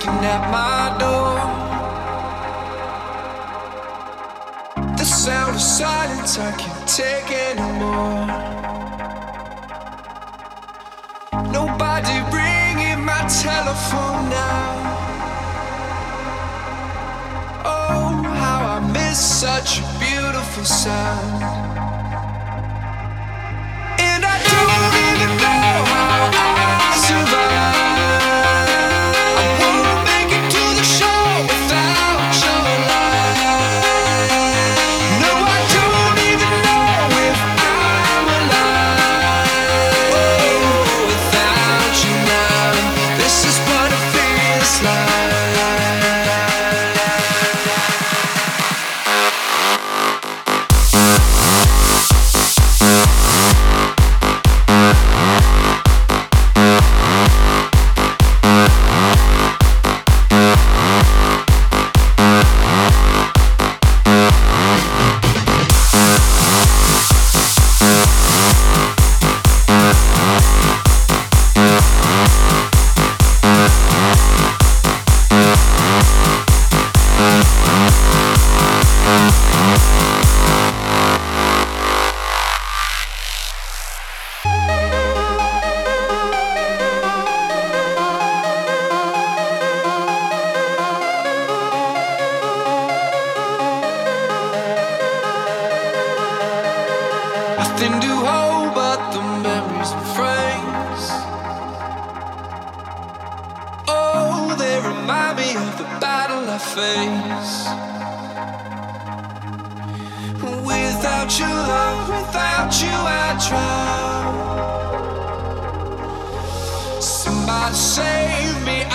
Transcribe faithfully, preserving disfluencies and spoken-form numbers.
knocking at my door. The sound of silence I can't take anymore. Nobody ringing my telephone now. Oh, how I miss such a beautiful sound. And I don't even know how I survive. I won't make it to the show without your light. No, I don't even know if I'm alive. Oh, without you now, this is what it feels like. Nothing to hold but the memories and frames. Oh, they remind me of the battle I face. Without your love, without you I drown. Somebody save me,